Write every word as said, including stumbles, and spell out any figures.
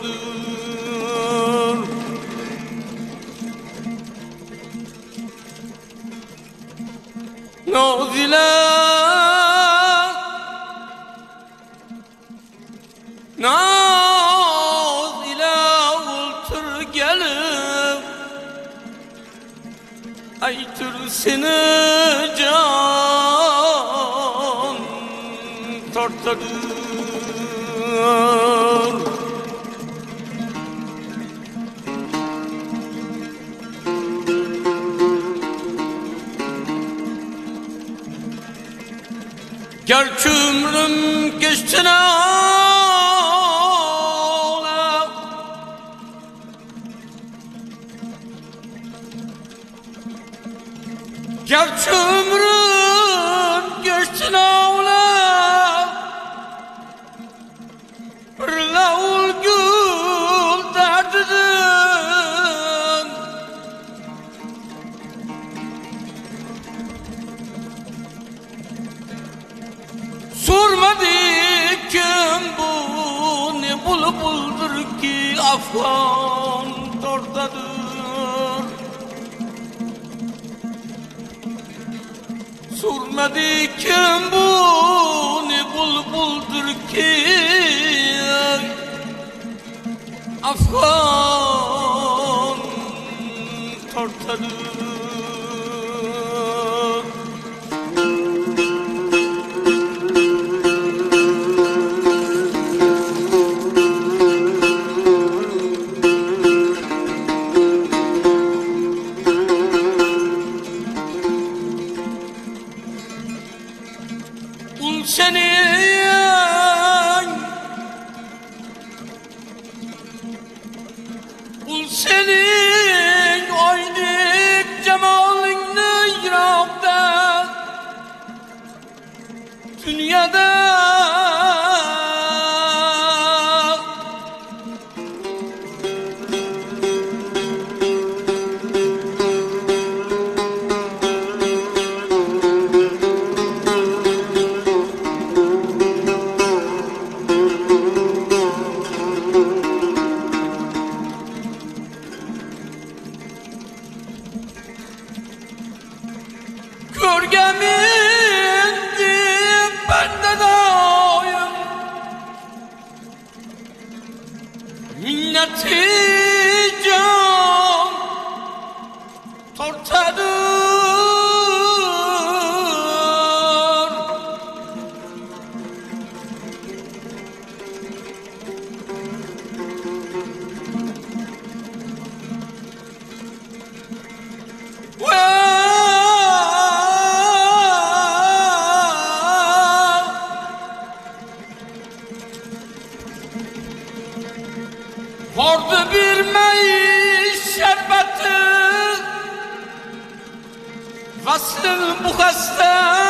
tortadır. Nazile Nazile ultur gelip aytır seni can tortadır. Gerçi ömrüm geçti ne ola, gerçi ömrüm geçti ne ola, bir lavul gül derdidim. Sormadı kim bu ne bulbuldur ki afgan tortadır. Sormadı kim bu ne bulbuldur ki afgan tortadır. Ul senin, ul senin oynak cemalini yırakta dünyada Görgemindim bende daim minneti can tortadır. Ve vardı bir mey şerbeti, vasıl bu hasta